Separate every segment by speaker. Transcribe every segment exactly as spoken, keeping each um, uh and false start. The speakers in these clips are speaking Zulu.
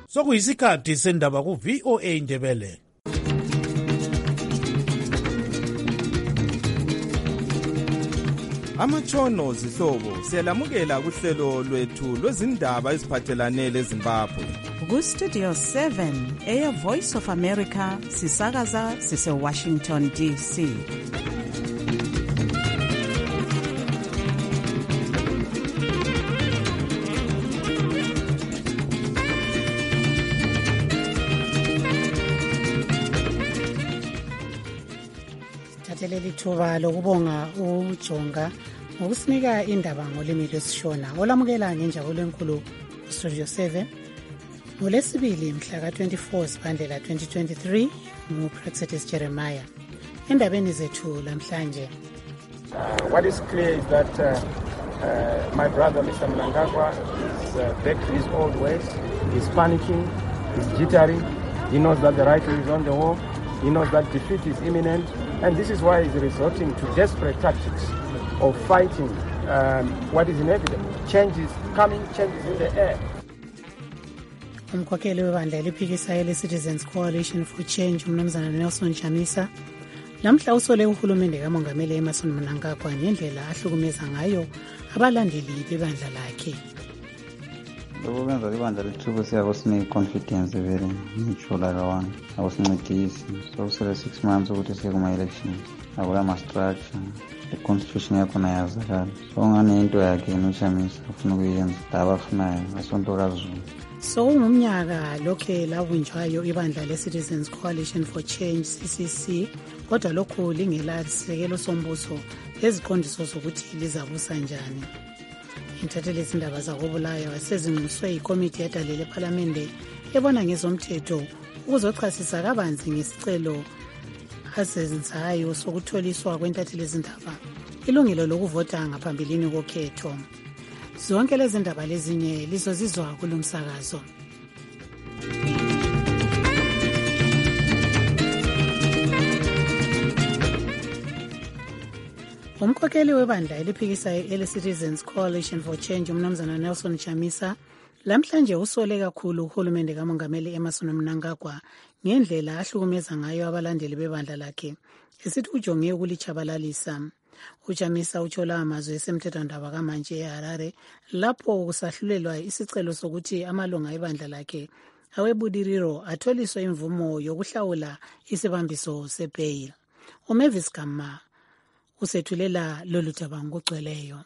Speaker 1: Sokuyisikhathi sendaba ku V O A Ndebele.
Speaker 2: Amatshono zihlobo siyalamukela kuhlelo lwethu lwezindaba eziphathelane leZimbabwe.
Speaker 3: Ku Studio seven eya Voice of America sisakaza sise Washington D C.
Speaker 4: Leli thuba lokubonga uJonga ngokusinika indaba ngolimi lwesishona olamukela ngenjabulo enkulu Studio seven ngolesibili mhla ka twenty-four Zibandlela twenty twenty-three nguPraxetis Jeremiah. Endabeni zethu lamhlanje,
Speaker 5: uh, what is clear is that uh, uh, my brother Mister Mnangagwa is uh, back to his old ways. He's panicking, he's jittery, he knows that the writing is on the wall, he knows that defeat is imminent. And this is why he's resorting to desperate tactics of fighting um, what is inevitable. Change is coming, change is in the air.
Speaker 4: Umkhokheli webandla eliphikisayo le-Citizens Coalition for Change umnumzana Nelson Chamisa lamhla usole uhulumende kamongameli Emmerson Mnangagwa ngendlela ahlukumeza ngayo abalandeli bebandla lakhe.
Speaker 6: Lokho kwenza ibandla lethuba siyakusinika confidence vele ngitsho la kawana akusincedisi so kusele six months ukuthi siye kuma-elections akula ma-structure i-constitution yakhona yazakala so ngane into yakhe noChamisa afuna ukuyenza daba afunayo ngasonto kaZulu.
Speaker 4: So ngumnyaka lokhe labunjwayo ibandla le-Citizens Coalition for Change C C C kodwa lokhu lingelasekelo sombuso leziqondiso zokuthi lizabusa njani. Intatheli izindaba zakobulayo wasezinxuswe yikomiti yadalele ePhalamende ebona ngezomthetho ukuzochasisa kabanzi ngesicelo asenzayo sokutholiswa kwentatheli izindaba ilungelo lokuvota ngaphambilini kokhetho. Zonke lezi ndaba lezinye lizozizwa kulomsakazo. Umkhokheli webandla eliphikisayo ele-Citizens Coalition for Change umnumzana Nelson Chamisa lamhlanje usole kakhulu uhulumende kamongameli Emmerson Mnangagwa ngendlela ahlukumeza ngayo abalandeli bebandla lakhe esithi ujonge ukulichabalalisa. uChamisa utshola amazwi esemthethwandaba kamanje eHarare lapho kusahlulelwa isicelo sokuthi amalunga ebandla lakhe awebudiriro atholiswe imvumo yokuhlawula isibambiso sebail. uMavis Gama usethulela lolu daba ngokugcweleyo.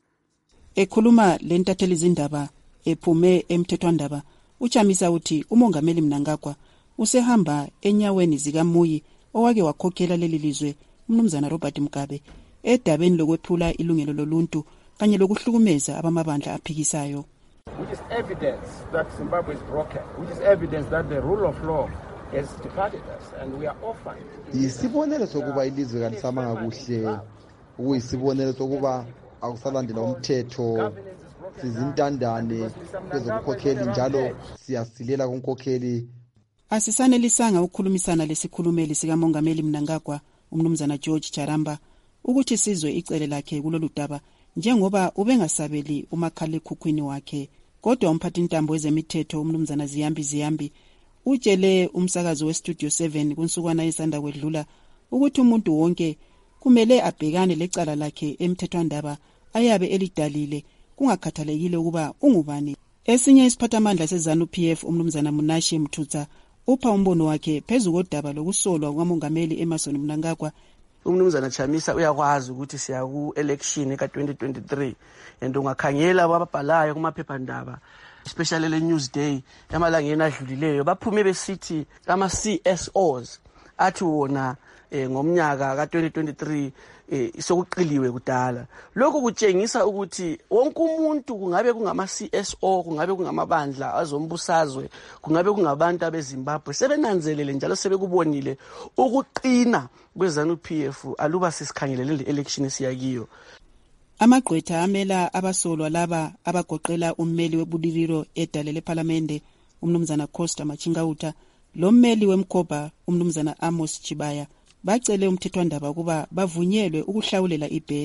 Speaker 3: Ekhuluma lentatheli izindaba ephume emthethwandaba, uChamisa uthi umongameli Mnangagwa usehamba enyaweni zikaMuyi owake wakhokhela leli lizwe umnumzana Robert Mugabe edabeni lokwephula ilungelo loluntu kanye lokuhlukumeza abamabandla aphikisayo.
Speaker 5: Which is evidence that Zimbabwe is broken, which is evidence that the rule of law has departed us and we are orphaned.
Speaker 7: Yisibonelo sokuba ilizwe kalisamanga kuhle, uyisibonelo sokuba akusalandela umthetho, sizintandane kwezokukhokheli njalo siyasilela kunkokheli.
Speaker 3: Asisanelisanga ukukhulumisana lesikhulumeli sikamongameli Mnangagwa umnumzana George Charamba ukuthi sizwe icele lakhe kulolu daba njengoba ubengasabeli umakhala ekhukhwini wakhe. Kodwa umphathi intambo wezemithetho umnumzana Ziyambi Ziyambi utshele umsakazo weStudio seven kunsukwana esanda kwedlula ukuthi umuntu wonke kumele abhekane lecala lakhe emthethwandaba ayabe elidalile kungakhathalekile ukuba ungubani. Esinye isiphathamandla seZANU-P F umnumzana Munashi Mthutsa upha umbono wakhe phezulu kodaba lokusolwa kwamongameli Emmerson Mnangagwa.
Speaker 8: Umnumzana Chamisa uyakwazi ukuthi siya ku election ka twenty twenty-three and ungakhangela ababhalayo kumaphephandaba especially le Newsday emalangeni adlulileyo baphume besithi ama C S Os athi wona eh, ngomnyaka ka twenty twenty-three eh, sokuqiliwe kudala. Lokho kutshengisa ukuthi wonke umuntu kungabe kungama C S O kungabe kungamabandla azombusazwe kungabe kungabantu abeZimbabwe sebenanzelele njalo sebekubonile ukuqina kweZANU-P F aluba sisikhangelele le election siyakiyo.
Speaker 3: Amagqwetha amela abasolwa laba abagoqela ummeli webudiriro edalele ePhalamende umnumzana Costa Machingauta lo mmeli wemkhoba umnumzana Amos Chibaya bacele umthethwandaba kuba bavunyelwe ukuhlawulela ibheli.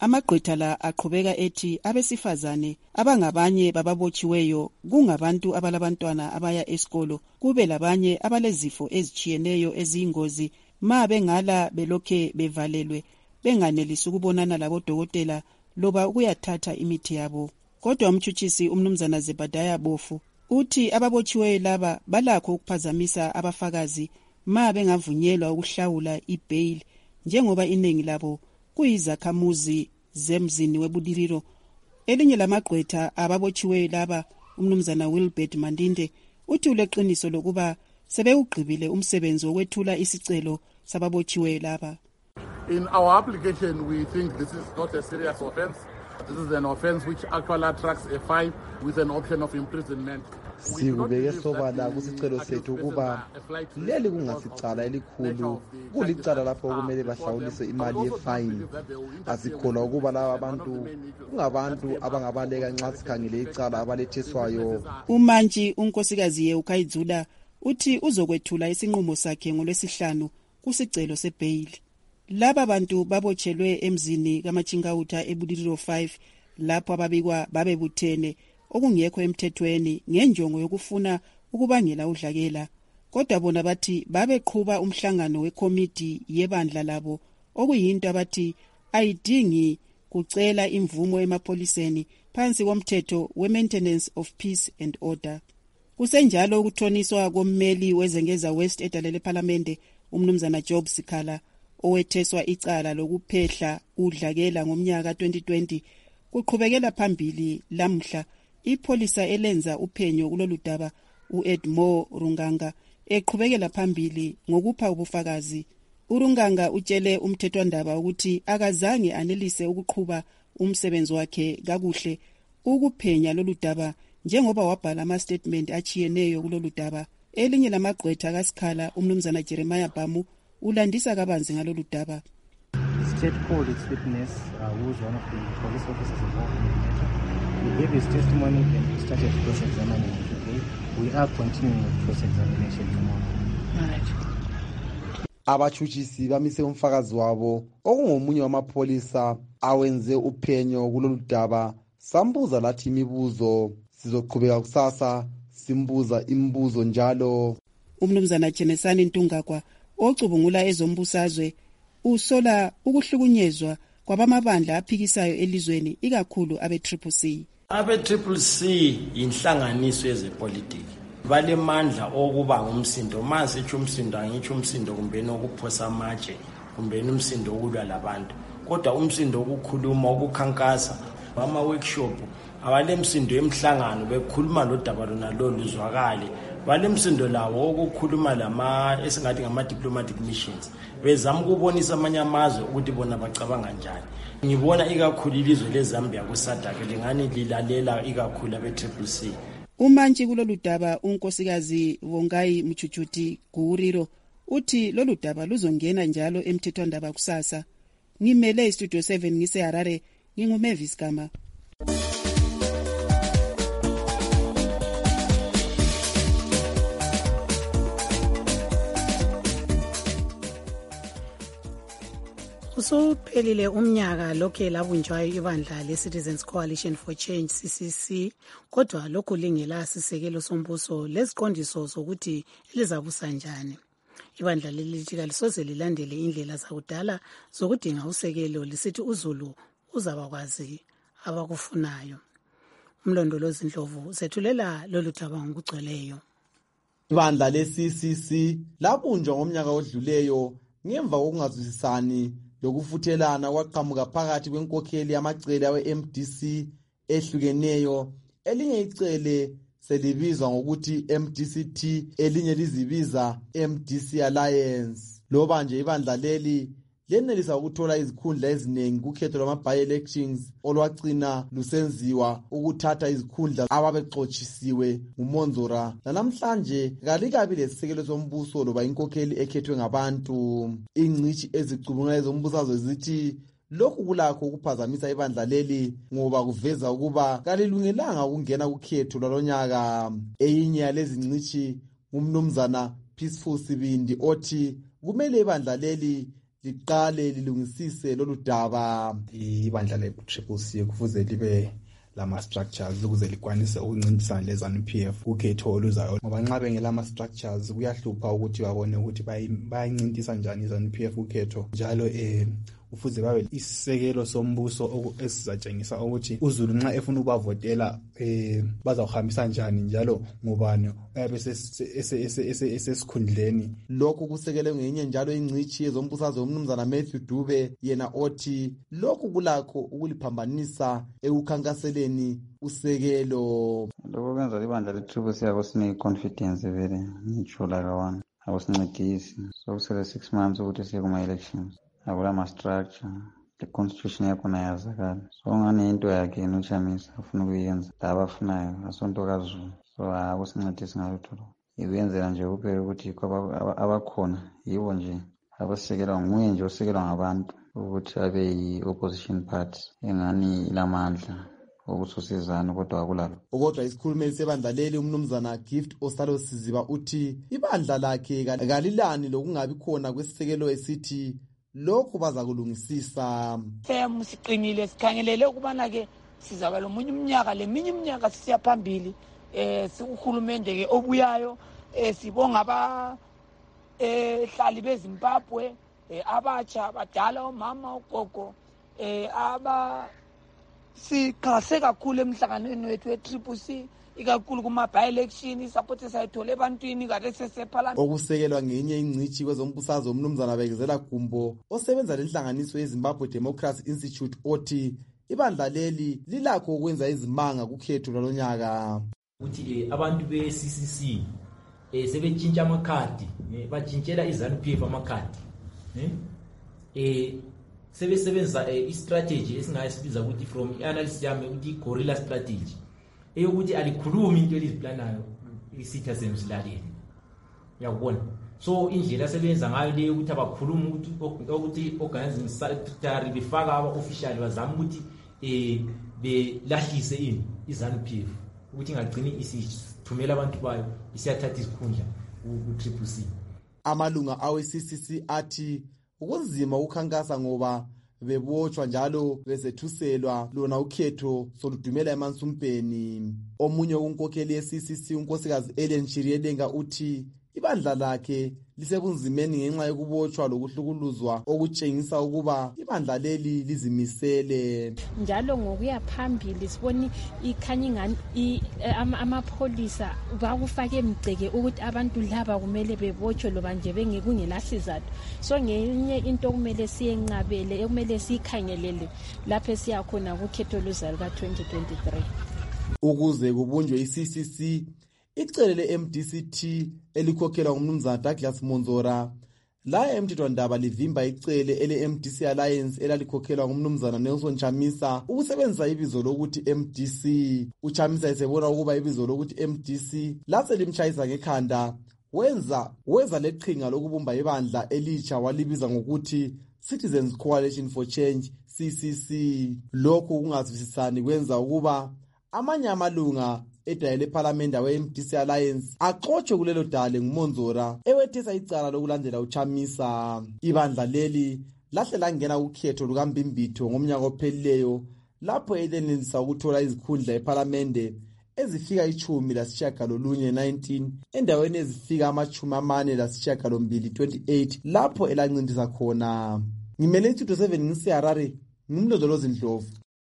Speaker 3: Amagqwetha la aqhubeka ethi abesifazane abangabanye bababotshiweyo kungabantu abalabantwana abaya esikolo, kube labanye abalezifo ezitshiyeneyo eziyingozi ma bengala belokhe bevalelwe benganelisi ukubonana labodokotela loba ukuyathatha imithi yabo. Kodwa umtshutshisi umnumzana Zebadiah Bofu uthi ababotshiweyo laba balakho ukuphazamisa abafakazi ma bengavunyelwa ukuhlawula ibail njengoba iningi labo kuyizakhamuzi zemzini weBudiriro. Elinye lamagqwetha ababotshiweyo laba umnumzana Wilbert Mandinde uthi uleqiniso lokuba sebewugqibile umsebenzi wokwethula isicelo sababotshiweyo laba.
Speaker 9: In our application, we think this is not a serious offense. This is an offense which actually attracts a fine with an option of imprisonment.
Speaker 7: Sikubeke sobala kusicelo sethu ukuba leli kungasicala elikhulu, kulicala lapho kumele bahlawulise imali yefine. Asikholwa ukuba laba abantu kungabantu abangabaleka nxa sikhangele icala abalethiswayo.
Speaker 3: Umantshi unkosikazi Yeukhayizula uthi uzokwethula isinqumo sakhe ngolwesihlanu kusicelo sebail. Laba bantu babotshelwe emzini kaMachingawuta eBudiriro five lapho ababikwa babebuthene okungekho emthethweni ngenjongo yokufuna ukubangela udlakela. Kodwa bona bathi babeqhuba umhlangano wekomiti yebandla labo okuyinto abathi ayidingi kucela imvumo emapoliseni phansi komthetho we-Maintenance of Peace and Order. Kusenjalo ukuthoniswa kommeli wezengeza West edalele parliamente umnumzana Job Sikhala owetheswa icala lokuphehla udlakela ngomnyaka twenty twenty kuqhubekela phambili. Lamhla ipolisa elenza uphenyo kuloludaba uEdmo Runganga eqhubekela phambili ngokupha ubufakazi. uRunganga utshele umthethwandaba ukuthi akazange anelise ukuqhuba umsebenzi wakhe kakuhle ukuphenya loludaba njengoba wabhala ama statement achiyeneyo kuloludaba. Elinye lamagqwetha kaSikhala umnumzana Jeremiah Bamu ulandisa kabanzi ngaloludaba.
Speaker 10: The state called its witness, uh, who was one of the police officers involved in the matter. He gave his testimony and we started cross-examining him today. We are continuing with cross-examination tomorrow.
Speaker 4: Right.
Speaker 7: Abatshutshisi bamise umfakazi wabo okungomunye wamapolisa awenze uphenyo kuloludaba. Sambuza lathi imibuzo, sizoqhubeka kusasa simbuza imibuzo njalo.
Speaker 3: Umnumzana Chenesani Ntungakwa ocubungula ezombusazwe usola ukuhlukunyezwa kwabamabandla aphikisayo elizweni ikakhulu abe-Triple C.
Speaker 11: Abe-Triple C inhlanganiso yezepolitiki. Balemandla okuba ngumsindo. Mase etsho umsindo angitsho umsindo kumbeni okuphosa amatshe kumbeni umsindo okulwa labantu. Kodwa umsindo okukhuluma ukukhankasa ama-workshop abalemsindo emhlangano bekhuluma lodaba lona loluzwakale. Balemsindo lawo ukukhuluma lama esingathi ngama diplomatic missions bezama ukubonisa amanye amazwe ukuthi bona bacabanga njani. Ngibona ikakhulu ilizwe leZambia kuSADC lingani lilalela ikakhulu abe-Triple C.
Speaker 3: Umantshi kuloludaba unkosikazi Vongai Mchuchuti Guuriro uthi loludaba luzongena njalo emthethwandaba kusasa. Ngimele iStudio seven ngise Harare, nginguMavis Gama.
Speaker 4: Usuphelile umnyaka lokhe labunjwayo ibandla le-Citizens Coalition for Change C C C, kodwa lokhu lingela sisekelo sombuso leziqondiso zokuthi lizabusa njani. Ibandla lelithi kalisoze lilandele indlela zakudala zokudinga usekelo, lisithi uZulu uzabakwazi abakufunayo. Umlondolozi Ndlovu sethulela lolu daba ngokugcweleyo.
Speaker 12: Ibandla le-C C C labunjwa ngomnyaka odluleyo ngemva kokungazwisisani lokufuthelana kwaqhamuka phakathi kwenkokheli yamacele awe-M D C ehlukeneyo. Elinye icele selibizwa ngokuthi M D C T, elinye lizibiza M D C Alliance. Loba nje ibandla leli lenelisa ukuthola izikhundla eziningi kukhetho lwama-by-elections olwagcina lusenziwa ukuthatha izikhundla ababexotshisiwe nguMonzora. Namhlanje kalikabi lesisekelo sombuso loba inkokheli ekhethwe ngabantu. Ingcitshi ezicubungula ezombusazwe zithi lokhu kulakho ukuphazamisa ibandla leli ngoba kuveza ukuba kalilungelanga ukungena kukhetho lwalonyaka. Eyinye yalezi ngcitshi ngumnumzana Peaceful Sibindi othi kumele ibandla leli liqale lilungisise lolu daba.
Speaker 13: Ibandla le-Triple C kufuze libe lama-structures ukuze likwanise ukuncintisana le-ZANU P F ukhetho oluzayo, ngoba nxa bengelama-structures kuyahlupha ukuthi babone ukuthi bayincintisa njani i-ZANU P F ukhetho. Njalo um ufuze babe isisekelo sombuso esizatshengisa ukuthi uZulu nxa efuna ukubavotela um bazawuhambisa njani njalo ngubani oyabe esesikhundleni.
Speaker 12: Lokhu kusekelwe ngenye njalo ingcitshi yezombusazwe umnumzana Matthew Dube, yena othi lokhu kulakho ukuliphambanisa ekukhankaseleni usekelo.
Speaker 6: Lokho kwenza ibandla le-Triple C akusineye-confidence vele ngitsho like one akusincedisi. Sokusele six months ukuthi siye kuma-elections, akula ma-structure, le-constitution yakhona yazakala. So ngani into yakhe yena uChamisa afuna ukuyenza la abafunayo asonto kaZulu, so akusincedisi ngalutho lo. Ikuyenzela nje kuphela ukuthi abakhona yibo nje abasekelwa nguye nje osekelwa ngabantu ukuthi abe yi-opposition party engani ilamandla okususizana kodwa akulalo.
Speaker 12: Kodwa isikhulumeli sebandla leli umnumzana Gift Osalo Siziba uthi ibandla lakhe kalilani lokungabi khona kwesisekelo esithi lokhu baza kulungisisa.
Speaker 14: Fem siqinile sikhangelele ukubana ke sizaba lomunye umnyaka leminye iminyaka sisiya phambili eh sikuhulumende ke obuyayo eh sibonga aba eh hlali beZimbabwe eh abatsha abadala omama ugogo eh aba sikhase kakhulu emhlanganweni wethu we-Triple C ikakhulu kuma-by-election support esayithola ebantwini kade sesephala.
Speaker 12: Okusekelwa ngenye ingcitshi kwezombusazwe umnumzana Bekezela Gumbo osebenza lenhlanganiso yeZimbabwe Democracy Institute othi ibandla leli lilakho ukwenza izimanga kukhetho lwalonyaka.
Speaker 15: Uthi abantu be-C C C eh sebetshintsha amakhadi batshintshela iZANU P F amakhadi eh sebesebenza i-strategy esingayisibiza ukuthi from i-analysis yami ukuthi i-gorilla strategy eyokuthi alikhulumi into eliziplanayo isitha semzilaleni, uyabona. So indlela sebenza ngayo le ukuthi abakhuluma ukuthi ukuthi organizing secretary befaka aba-official bazama ukuthi eh belahlise ini iZANU P F ukuthi ingagcini isithumela abantu bayo isiyathatha isikhundla ku-Triple C.
Speaker 12: Amalunga awe-C C C athi ukunzima ukukhankasa ngoba bebotshwa njalo bezethuselwa lona ukhetho soludumela emansumpeni. Omunye unkokheli ye-C C C unkosikazi Ellen Chiriedenga uthi ibandla lakhe lisebunzimeni ngenxa yokubotshwa lokuhlukuluzwa okutshengisa ukuba ibandla leli lizimisele.
Speaker 16: Njalo ngokuya phambili siboni ikhanya ingani amapholisa bakufake emgceke ukuthi abantu laba kumele bebotshwe loba nje bengekungelasizathu. So ngenye into kumele siyenqabele ekumele sikhangelele lapho siyakhona kukhetho luzayo ka twenty twenty-three.
Speaker 12: Ukuze kubunjwe i-C C C icele le-M D C T elikhokhelwa ngumnumzana Douglas Monzora la emthethwandaba livimba icele ele-M D C Alliance elalikhokhelwa ngumnumzana Nelson Chamisa ukusebenzisa ibizo lokuthi M D C. uChamisa esebona ukuba ibizo lokuthi M D C lase limtshayisa ngekhanda wenza weza leqhinga lokubumba ibandla elitsha walibiza ngokuthi Citizens Coalition for Change C C C. Lokhu kungazwisisani kwenza ukuba amanye amalunga edayele eParliament awe-M D C Alliance axotshwe kulelo dale nguMonzora ewethesa icala lokulandela uChamisa. Ibandla leli lahle langena ukhetho lukaMbimbitho ngomnyaka ophelileyo lapho elenelisa ukuthola izikhundla eParliament ezifika ichumi lasishiyagalolunye nineteen endaweni ezifika amachumi amane lasishiyagalombili twenty-eight lapho elancindisa khona. Ngimele Institute seven ngisiHarare ngumlondolozi Ndlovu.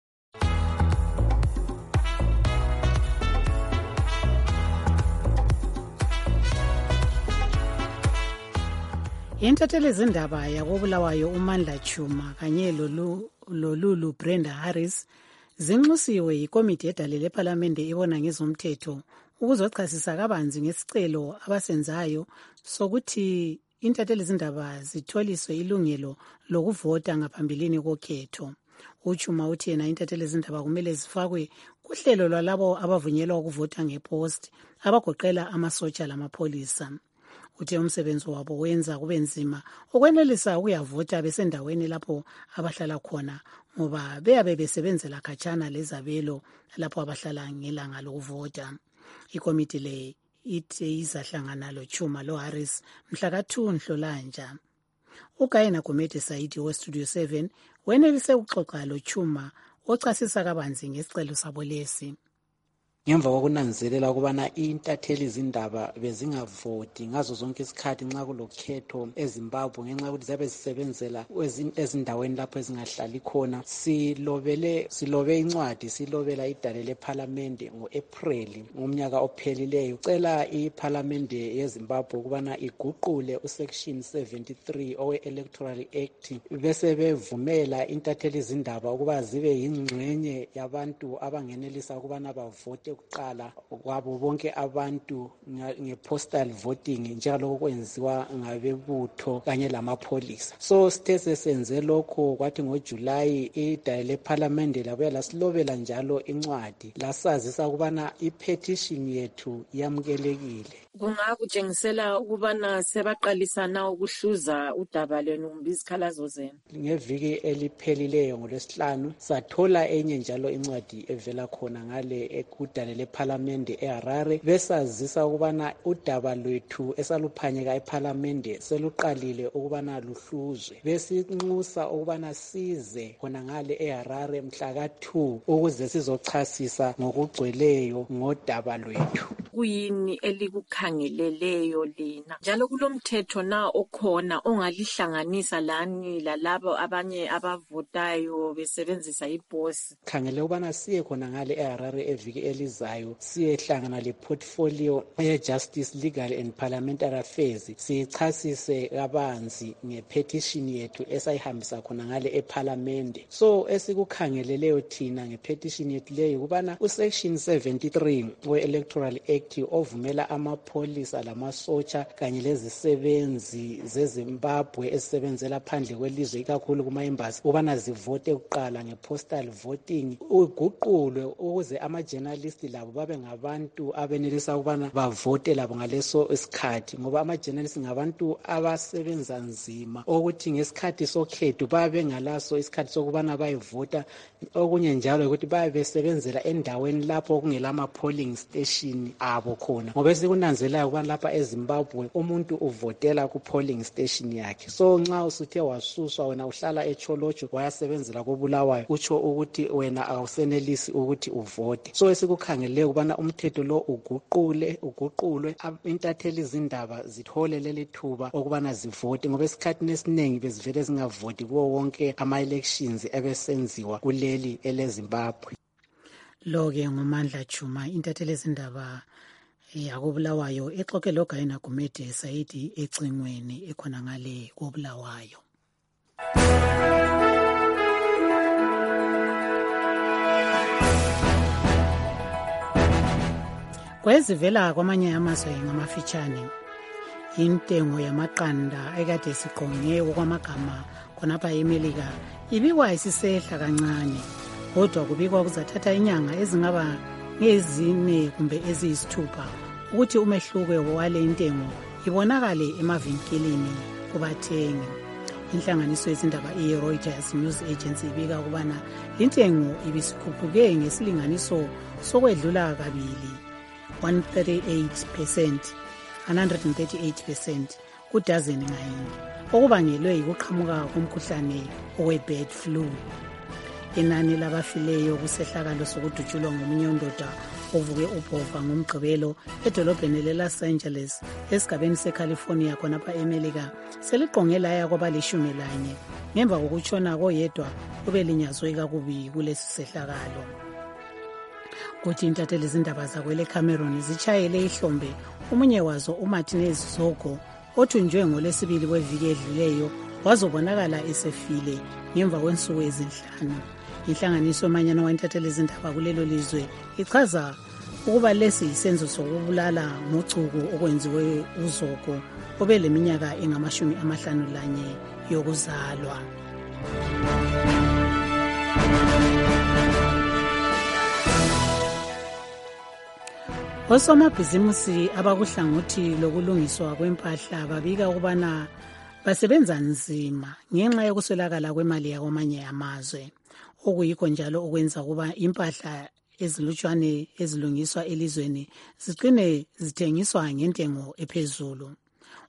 Speaker 4: Intatheli zindaba yakobulawayo uMandla Chuma kanye lolu lolulu Brenda Harris zinxusiwe yikomiti edalele eParliamente ibona ngezomthetho ukuzochasisa kabanzi ngesicelo abasenzayo sokuthi intatheli zindaba zitholiswe ilungelo lokuvota ngaphambilini kokhetho. uChuma uthi yena intatheli zindaba kumele zifakwe kuhlelo lwalabo abavunyelwa ukuvota ngepost abagoqela amasotsha lamapholisa. Uthe umsebenzi wabo wenza kube nzima ukwenelisa ukuyavota besendaweni lapho abahlala khona ngoba beyabe besebenzela khatshana lezabelo lapho abahlala ngelanga lokuvota. Ikomiti le ithe izahlangana lo Chuma lo Harris mhla ka two Nhlolanja. ugayena Gumede Saidi westudio seven wenelise ukuxoxa loChuma ochasisa kabanzi ngesicelo sabo lesi.
Speaker 17: Ngemva kokunanzelela ukubana intatheli izindaba bezingavoti ngazo zonke isikhathi nxa kulokhetho eZimbabwe ngenxa yokuthi zabe zisebenzela ezindaweni lapho ezingahlali khona, silobele silobe incwadi silobela idale leParliament ngo-April ngomnyaka ophelileyo cela iParliament yeZimbabwe ukubana iguqule usection seventy-three owe-Electoral Act bese bevumela intatheli izindaba ukuba zibe yingxenye yabantu abangenelisa ukubana bavote ukuqala kwabo bonke abantu nge-postal voting njalo kwenziwa ngabebutho kanye lamapholisa. So sithe sesenze lokho kwathi ngoJulayi idale leParliament labuya lasilobela njalo incwadi lasazisa ukubana ipetition yethu yamukelekile.
Speaker 18: Kungakutshengisela ukubana sebaqalisana ukuhluza udaba lwenu kumbe izikhalazo zenu.
Speaker 17: Ngeviki eliphelileyo ngolwesihlanu sathola enye njalo incwadi evela khona ngale ekudale leParliament eHarare besazisa ukubana udaba lwethu esaluphanyeka eParliament seluqalile ukubana luhluzwe. Besinxusa ukubana size khona ngale eHarare mhla ka two ukuze sizochasisa ngokugcweleyo ngodaba lwethu.
Speaker 18: Kuyini elikukhangeleleyo lina njalo kulomthetho na okhona ongalihlanganisa lani lalabo abanye abavotayo besebenzisa iposi?
Speaker 17: Khangele ubana siye khona ngale eHarare eviki elizayo siyehlangana leportfolio ye-Justice, Legal and Parliamentary Affairs sichasise kabanzi ngepetition yethu esayihambisa khona ngale eParliament. So esikukhangeleleyo thina ngepetition yethu leyo kubana usection seventy-three we-Electoral Act ovumela amapholisa lamasotsha kanye lezisebenzi zeZimbabwe ezisebenzela phandle kwelizwe ikakhulu kuma-embassy ubana zivote kuqala nge-postal voting uguqulwe ukuze ama-journalist labo babe ngabantu abenelisa ukubana bavote labo ngaleso isikhathi, ngoba ama-journalist ngabantu abasebenza nzima ukuthi ngesikhathi sokhetho babe ngalaso isikhathi sokubana bayevota. Okunye njalo ukuthi babe besebenzela endaweni lapho kungelama polling station abo khona, ngoba esikunanzelayo ukubana lapha eZimbabwe umuntu uvotela ku polling station yakhe. So nxa usuthe wasuswa wena uhlala eCholocho wayasebenzela koBulawayo utsho ukuthi wena awusenelisi ukuthi uvote. So esikukhangeleleyo ukubana umthetho lo uguqule uguqulwe intatheli izindaba zithole leli thuba ukubana zivote, ngoba esikhathini esiningi bezivele zingavoti kuwo wonke ama-elections ebesenziwa kuleli eleZimbabwe.
Speaker 4: Lo-ke nguMandla Chuma, intatheli izindaba yakoBulawayo exoxe loGayena Gumede Saidi ecingweni ekhona ngale koBulawayo. Kwezivela kwamanye amazwe ngamafitshane intengo yamaqanda ekade siqonge okwamagama khonapha eMelika ibikwa isisehla kancane, kodwa kubikwa kuzathatha inyanga ezingaba ngezine kumbe eziyisithupha ukuthi umehluko wale intengo ibonakale emavinkilini kubathengi. Inhlanganiso yezindaba i-Reuters News Agency ibika ukubana intengo ibisikhuphuke ngesilinganiso sokwedlula kabili one hundred thirty-eight percent one hundred thirty-eight percent kudazeni ngayinye, okubangelwe yikuqhamuka komkhuhlane owe-bird flu. Inani labafileyo kusehlakalo sokudutshulwa ngomunye undoda ovuke ubhova ngomgqibelo edolobheni leLos Angeles esigabeni seCalifornia khonapha eMelika seliqonge laya kwabalishumi lanye ngemva kokutshona koyedwa obelinyazwe kakubi kulesi sehlakalo. Kuthi intatheli izindaba zakwele Cameroon zitshayele ihlombe omunye wazo uMartinez Zogo othunjwe ngolesibili kweviki edluleyo wazobonakala esefile ngemva kwensuku ezinhlanu. Inhlanganiso manyana waintatheli izindaba kulelo lizwe ichaza ukuba lesi isenzo sokubulala ngocuku okwenziwe uZogo obeleminyaka engamashumi amahlanu lanye yokuzalwa. Osomabhizimusi abakuhlangothi lokulungiswa kwempahla babika ukubana basebenza nzima ngenxa yokuswelakala kwemali yakwamanye amazwe, okuyikho njalo okwenza kuba impahla ezilutshwane ezilungiswa elizweni ziqine zithengiswa ngentengo ephezulu.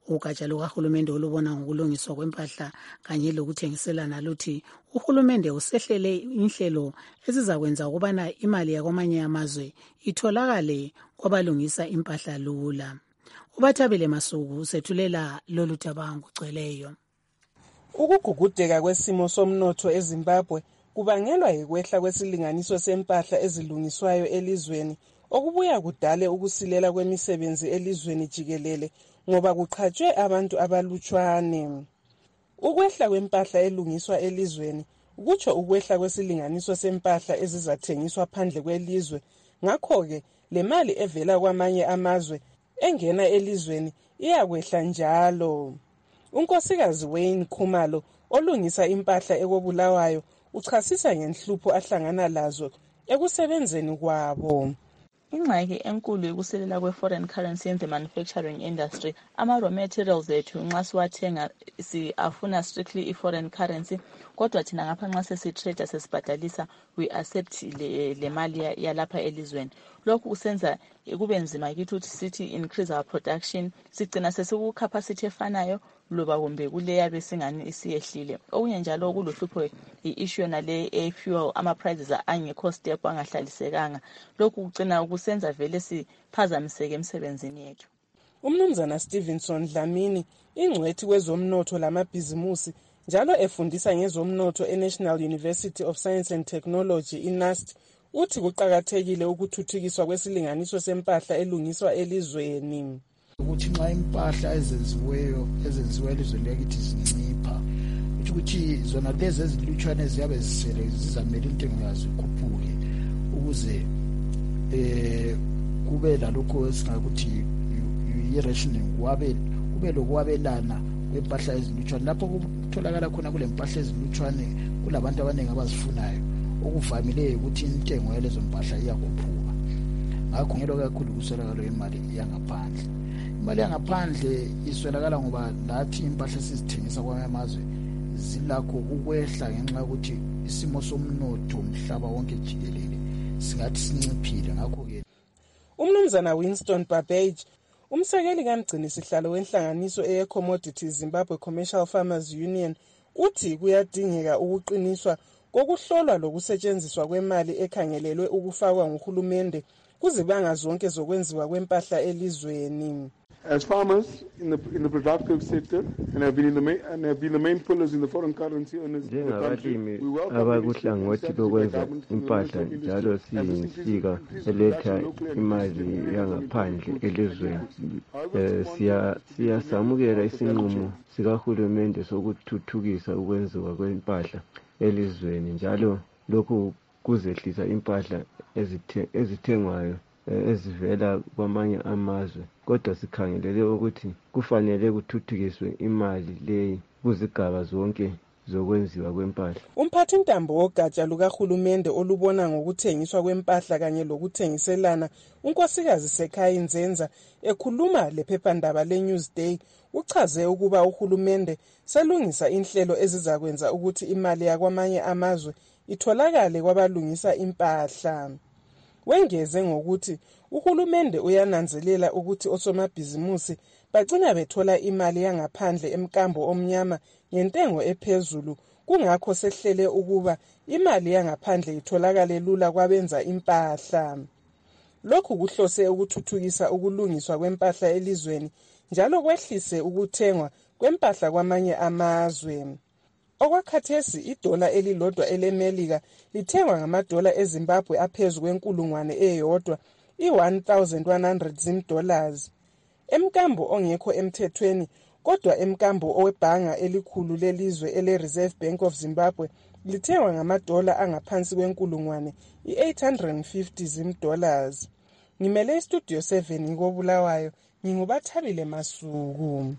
Speaker 4: ugatsha lukahulumende olubona ngokulungiswa kwempahla kanye lokuthengiselana luthi uhulumende usehlele inhlelo ezizakwenza ukubana imali yakwamanye amazwe itholakale kwabalungisa impahla lula. Ubathabile Masuku usethulela lolu daba ngokugcweleyo.
Speaker 19: Ukugugudeka kwesimo somnotho eZimbabwe kubangelwa yikwehla kwesilinganiso sempahla ezilungiswayo elizweni okubuya kudale ukusilela kwemisebenzi elizweni jikelele ngoba kuqhatshwe abantu abalutshwane. Ukwehla kwempahla elungiswa elizweni kutsho ukwehla kwesilinganiso sempahla ezizathengiswa phandle kwelizwe. Ngakho-ke le mali evela kwamanye amazwe engena elizweni iyakwehla njalo. Unkosikazi Wayne Khumalo olungisa impahla ekobulawayo uchasisa ngenhlupho ahlangana lazo ekusebenzeni kwabo.
Speaker 20: Ingxaki enkulu yokuselela kwe-foreign currency in the manufacturing industry. Ama-raw materials ethu nxa siwathenga si-afuna strictly i-foreign currency, kodwa thina ngapha nxa sesi-trade sesibhadalisa we accept le, le mali yalapha elizweni. Lokhu kusenza kube nzima kithi ukuthi sithi increase our production, sigcina sesiku-capacity efanayo loba kumbe kule yabe singani isiyehlile. Okunye njalo kuluhlupho i-issue yona le e-fuel, ama-prices angekho step angahlalisekanga. Lokhu kugcina kusenza vele siphazamiseke emsebenzini yethu.
Speaker 19: Umnumzana Stevenson Dlamini ingcwethi kwezomnotho lamabhizimusi njalo efundisa ngezomnotho e-National University of Science and Technology i-N U S T uthi kuqakathekile ukuthuthukiswa kwesilinganiso sempahla elungiswa elizweni.
Speaker 21: Ukuthi nxa impahla ezenziweyo ezenziwe elizweni lakithi zincipha uthi ukuthi zona lezi ezilutshwane ziyabe zisele zizamela intengo yazo ikhuphuke ukuze eh kube lalokho esingakuthi i-rationing wabe kube lokwabelana kwempahla ezilutshwane lapho kutholakala khona kule mpahla ezilutshwane kulabantu abaningi abazifunayo okuvamileyo ukuthi intengo yalezo mpahla iyakhuphuka. Ngakho ngelo kakhulu kuswelakala imali yangaphandle. Imali yangaphandle iswelakala ngoba lathi impahla sizithengisa kwamanye amazwe zilakho ukwehla ngenxa yokuthi isimo somnotho umhlaba wonke jikelele singathi sinciphile. Ngakho-ke
Speaker 19: umnumzana Winston Babbage umsekeli kamgcini sihlalo wenhlanganiso eye-Commodities Zimbabwe Commercial Farmers Union uthi kuyadingeka ukuqiniswa kokuhlolwa lokusetshenziswa kwemali ekhangelelwe ukufakwa nguhulumende kuzibanga zonke zokwenziwa kwempahla elizweni.
Speaker 22: As farmers in the in the productive sector and have been in the main and have been the main pullers in the foreign currency owners,
Speaker 23: njengabalimi abakuhlangothi lokwenza impahla njalo siyinsika eletha imali yangaphandle elizweni. Siyasamukela isinqumo sikahulumende sokuthuthukisa ukwenziwa kwempahla elizweni njalo lokhu kuzehlisa impahla ezithengwayo ezivela kwamanye amazwe, kodwa sikhangelele ukuthi kufanele kuthuthukiswe imali leyi kuzigaba zonke zokwenziwa kwempahla.
Speaker 19: Umphathi ntambo wogatsha lukahulumende olubona ngokuthengiswa kwempahla kanye lokuthengiselana unkosikazi Sekhaya Nzenza ekhuluma lephephandaba le-Newsday uchaze ukuba uhulumende selungisa inhlelo ezizakwenza ukuthi imali yakwamanye amazwe itholakale kwabalungisa impahla. Wengeze ngokuthi uhulumende uyananzelela ukuthi osomabhizimusi bagcina bethola imali yangaphandle emkambo omnyama ngentengo ephezulu, kungakho sehlele ukuba imali yangaphandle itholakale lula kwabenza impahla. Lokhu kuhlose ukuthuthukisa ukulungiswa kwempahla elizweni njalo kwehlise ukuthengwa kwempahla kwamanye amazwe. Okwakhathesi idola elilodwa elemelika lithengwa ngamadola eZimbabwe aphezu kwenkulungwane eyodwa i-one thousand one hundred zimdollars. Emkambo ongekho emthethweni kodwa emkambo owebhanga elikhulu lelizwe ele-Reserve Bank of Zimbabwe lithengwa ngamadola angaphansi kwenkulungwane i-eight hundred fifty zimdollars. Ngimele istudio seven ngikobulawayo, ngingubathabile Masuku.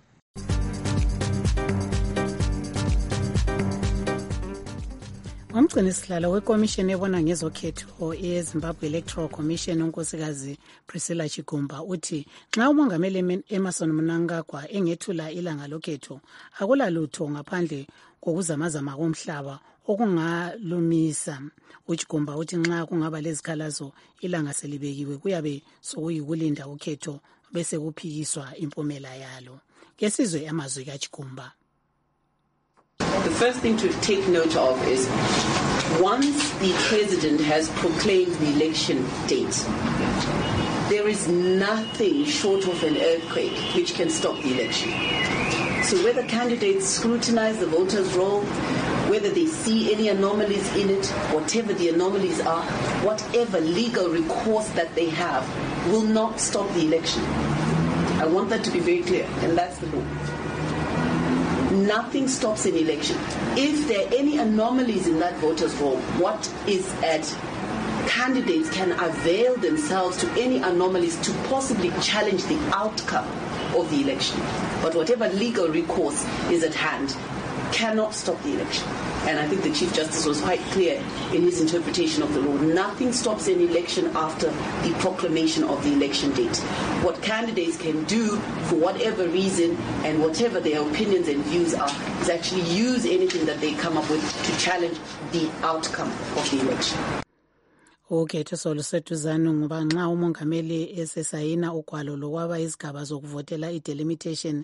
Speaker 4: Umgcini sihlalo wekomishini ebona ngezokhetho eZimbabwe Electoral Commission unkosikazi Priscilla Chigumba uthi nxa umongameli Emmerson Mnangagwa engethula ilanga lokhetho akula lutho ngaphandle kokuzamazama komhlaba okungalumisa. Uchigumba uthi nxa kungaba lezikhalazo ilanga selibekiwe kuyabe sokuyikulinda ukhetho bese kuphikiswa impumela yalo. Kesizwe amazwi kaChigumba.
Speaker 1: The first thing to take note of is once the president has proclaimed the election date, there is nothing short of an earthquake which can stop the election. So whether candidates scrutinize the voters' roll, whether they see any anomalies in it, whatever the anomalies are, whatever legal recourse that they have will not stop the election. I want that to be very clear, and that's the law. Nothing stops an election. If there are any anomalies in that voters' roll, what is at candidates can avail themselves to any anomalies to possibly challenge the outcome of the election. But whatever legal recourse is at hand cannot stop the election. And I think the Chief Justice was quite clear in his interpretation of the law. Nothing stops an election after the proclamation of the election date. What candidates can do for whatever reason and whatever their opinions and views are is actually use anything that they come up with to challenge the outcome of the election.
Speaker 4: Ukhetho soluseduzane ngoba nxa umongameli esesayina ugwalo lokwaba izigaba zokuvotela i-delimitation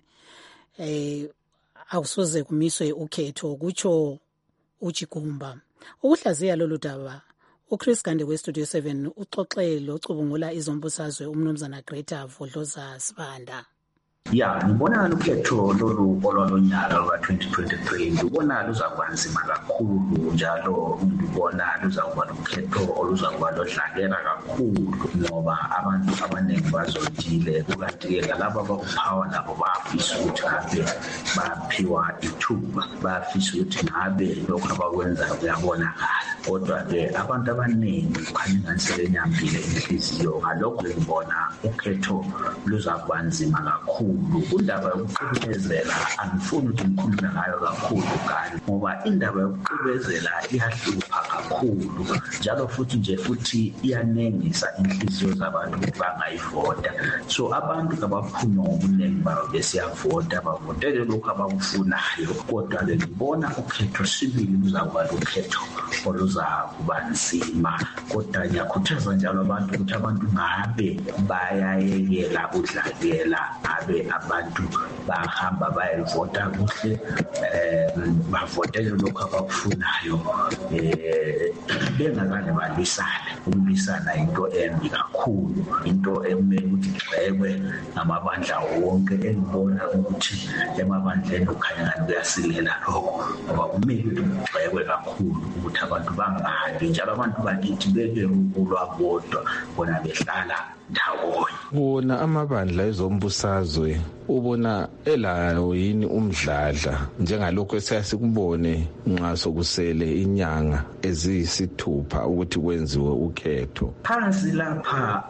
Speaker 4: eh akusoze kumiswe ukhetho kutsho uChigumba. Ukuhlaziya lolu daba uChris Gande weStudio seven uxoxelo ocubungula izombusazwe umnumzana Greta Vodloza Sibanda.
Speaker 2: Ya, ngibona ukhetho lolu olwalonyaka lwa twenty twenty-three ngibona luzakwanzima kakhulu njalo ngibona luzakuba ukhetho oluzakuba lodlakela kakhulu ngoba abantu abaningi bazodile kukanti laba abakuphawa nabo bafisa ukuthi ngabe baphiwa ithuba bafisa ukuthi ngabe lokho abakwenzayo kuyabonakala kodwa ke abantu abaningi kukhanya nganisele nyambile inhliziyo ngalokho ngibona ukhetho luzakwanzima kakhulu. Indaba yokuqhubezela angifuni ukuthi ngikhulume ngayo kakhulu kani ngoba indaba yokuqhubezela iyahlupha kakhulu njalo futhi nje futhi iyanengisa inhliziyo zabantu ukuthi bangayivota. So abantu abaphuma ngobuningi babo besiyavota bavotele lokho abakufunayo kodwa ke ngibona ukhetho sibili luzakuba ukhetho oluzakuba nzima kodwa ngiyakhuthaza njalo abantu ukuthi abantu ngabe bayayekela udlakela abe abantu bahamba bayivota kuhle eh bavotele lokho abakufunayo eh bengakane balwisana. Ukulwisana into embi kakhulu, into emele ukuthi igxekwe ngamabandla wonke. Engibona ukuthi emabandleni ukhanya ngani kuyasilela lokho ngoba kumele ukuthi kugxekwe kakhulu ukuthi abantu bangahambi njalo abantu bakithi beke ulwabodwa bona behlala ndawonye.
Speaker 5: Wona amabandla ezombusazwe ubona elayo yini umdladla njengalokho esiyasikubone nxa sokusele inyanga eziyisithupha ukuthi kwenziwe ukhetho?
Speaker 2: Phansi lapha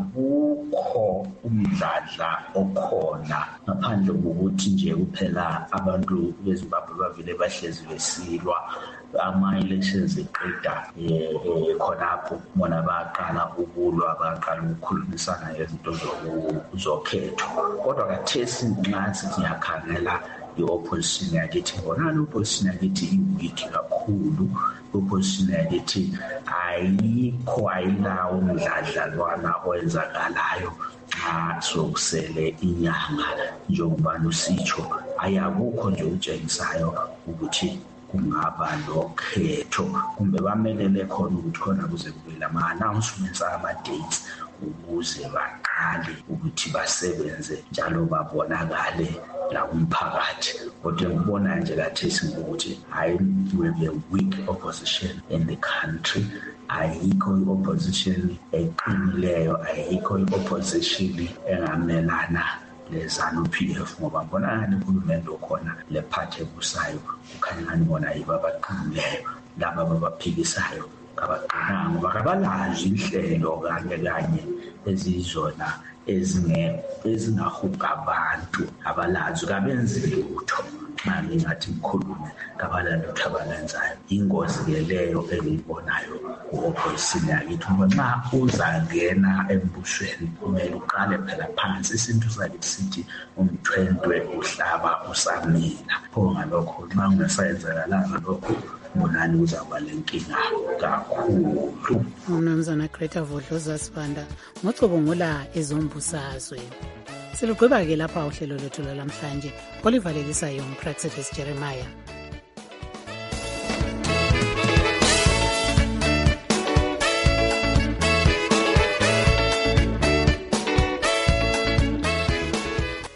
Speaker 2: akukho umdladla okhona ngaphandle kokuthi nje kuphela abantu beZimbabwe bavele bahlezi besilwa ama-elections eqeda khonapho bona baqala ukulwa baqala ukukhulumisana ngezinto zokhetho. Kodwa kathesi nxa sithi ngiyakhangela i-opposition yakithi ngibonani i-opposition yakithi iwiki kakhulu. I-opposition yakithi ayikho ayilawo umdladlalwana owenzakalayo nxa sokusele inyanga njengoba lusitsho ayakukho nje utshengisayo ukuthi kungaba lokhetho kumbe bamelele khona ukuthi khona kuze kube lama-announcements ama-dates ukuze baqale ukuthi basebenze njalo babonakale la umphakathi. Kodwa ngibona nje kathesi ukuthi hayi we have a weak opposition in the country. Ayikho i-opposition eqinileyo, ayikho i-opposition engamelana leZANU-P F ngoba ngibona ngani uhulumende okhona le party ebusayo kukhanya ngani bona yibo abaqinileyo laba ababaphikisayo kabaqinanga ngoba kabalazi inhlelo kanye kanye ezizona ezinge ezingahuga abantu abalazi kabenzi lutho nxa ngingathi ngikhulume ngabalandeli abalenzayo ingozi leyo engiyibonayo ku-opposition yakithi ngoba nxa uzangena embusweni kumele uqale phela phansi. Isintu sakithi sithi umthwentwe uhlaba usamila. Pho ngalokho nxa ungasayenzakalanga lokho mbonani uzaba lenkinga kakhulu.
Speaker 4: Umnumzana Greta Vodloza Sibanda ngocubungula ezombusazwe. Silugqiba ke lapha uhlelo lwethu lamhlanje olivalelisayo uPraxedis Jeremiah.